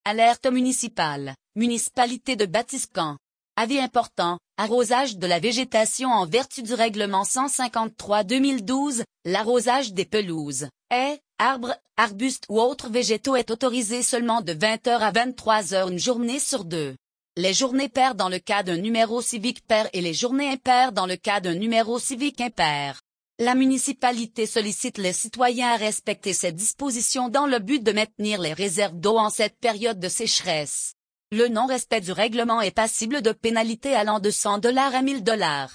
Alerte municipale, municipalité de Batiscan. Avis important, arrosage de la végétation en vertu du règlement 153/2012, l'arrosage des pelouses, haies, arbres, arbustes ou autres végétaux est autorisé seulement de 20h à 23h une journée sur deux. Les journées paires dans le cas d'un numéro civique pair et les journées impaires dans le cas d'un numéro civique impair. La municipalité sollicite les citoyens à respecter ces dispositions dans le but de maintenir les réserves d'eau en cette période de sécheresse. Le non-respect du règlement est passible de pénalités allant de $100 à $1000.